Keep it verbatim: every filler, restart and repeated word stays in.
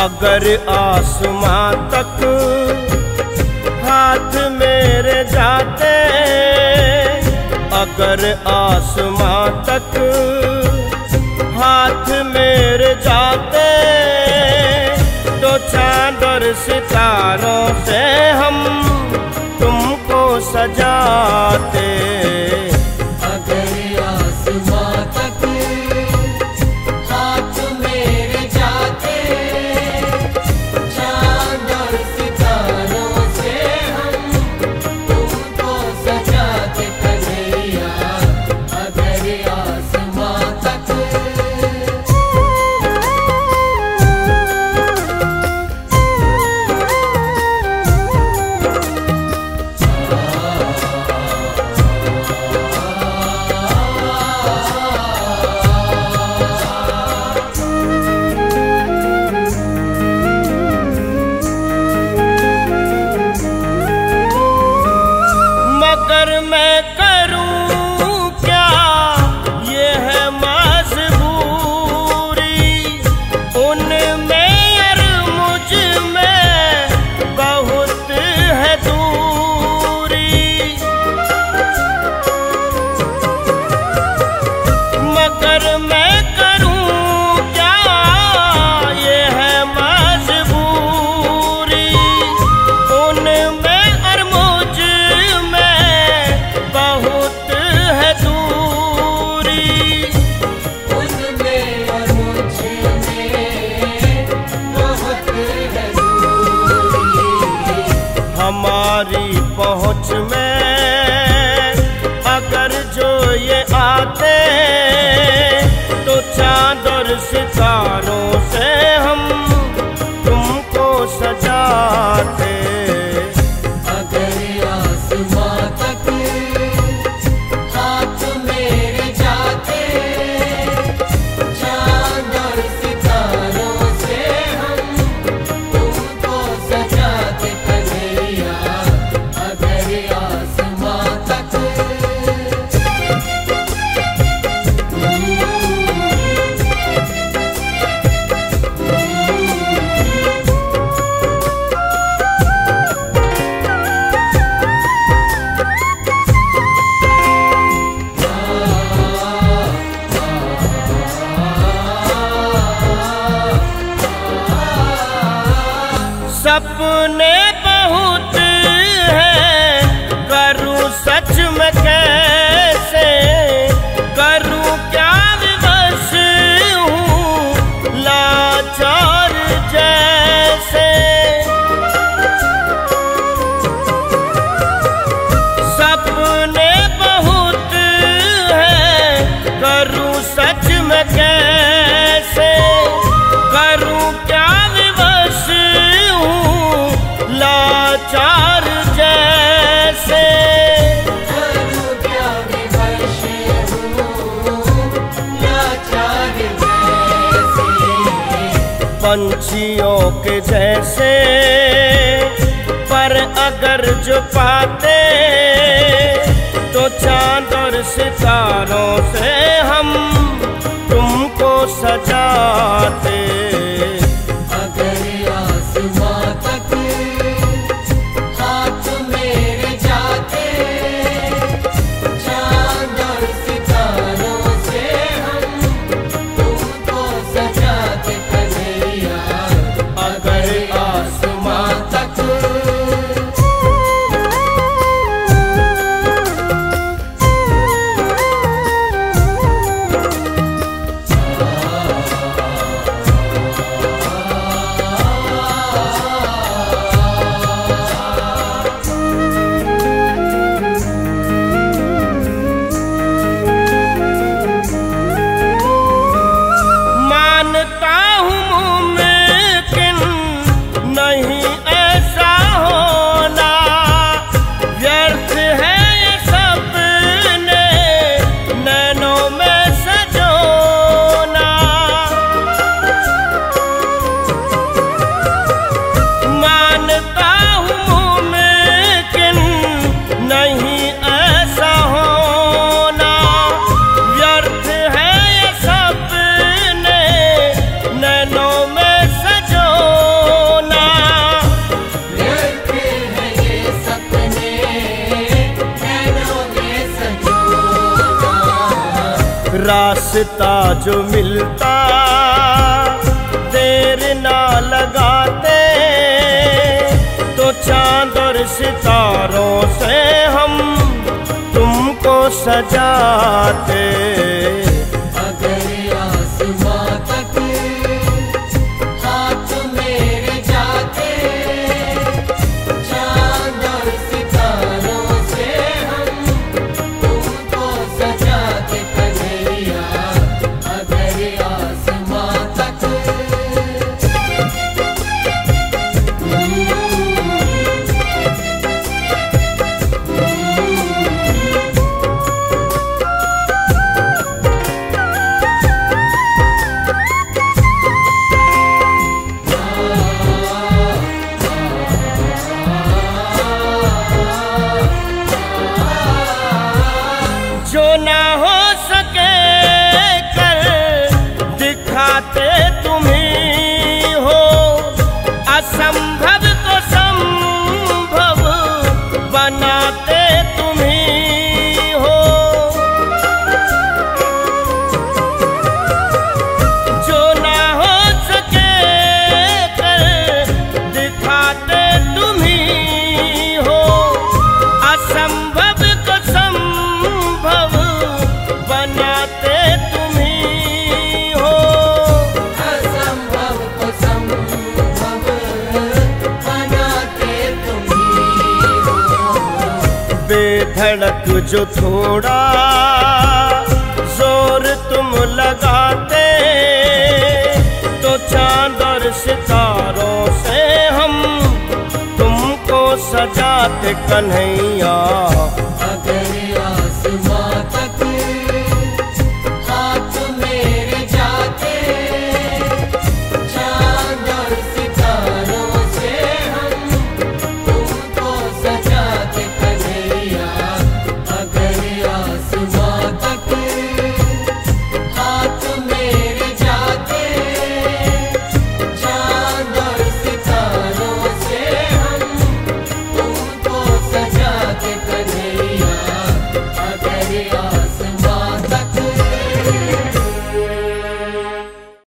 अगर आसमां तक हाथ मेरे जाते, अगर आसमां तक हाथ मेरे जाते, तो चांद और सितारों से हम तुमको सजाते। अगर आसमां तक हाथ मेरे जाते, चांद और सितारों से हम तुमको सजाते कन्हैया। अगर आसमां तक मगर मैं करूं क्या, ये है मजबूरी, उनमें और मुझ में बहुत है दूरी। मगर मैं करूं क्या, ये है मजबूरी, उनमें और मुझ बहुत है दूरी। उनमें और मुझ में बहुत है दूरी। हमारी पहुँच में अगर जो ये आते, तो चांद और सितारों से हम तुमको सजाते। अगर आसमां तक हाथ मेरे जाते, चांद और सितारों से हम तुमको सजाते कन्हैया। अगर आसमां तक सपने बहुत हैं, करूं सच में कैसे, करूं क्या विवश हूँ लाचार जैसे। सपने बहुत हैं, करूं सच में कैसे, करूं क्या विवश लाचार जैसे। करूं क्या विवश हूँ लाचार जैसे। पंछियों के जैसे पर अगर जो पाते, तो चांद और सितारों से हम तुमको सजाते। अगर आसमां तक हाथ मेरे जाते, चांद और सितारों से हम तुमको सजाते कन्हैया। अगर आसमां तक रास्ता जो मिलता देर ना लगाते, तो चांद और सितारों से हम तुमको सजाते। अगर आसमां तक हाथ मेरे जाते, चांद और सितारों से हम तुमको सजाते कन्हैया। अगर आसमां तक जो ना हो सके कर दिखाते तुम्ही हो, असंभव को संभव बनाते तुम्ही हो। जो ना हो सके कर दिखाते तुम्ही हो, असंभव को संभव बनाते तुम्ही हो। असंभव को संभव बनाते तुम्ही हो। बेधड़क जो थोड़ा जोर तुम लगाते, तो चांद और सितारों से हम तुमको सजाते कन्हैया।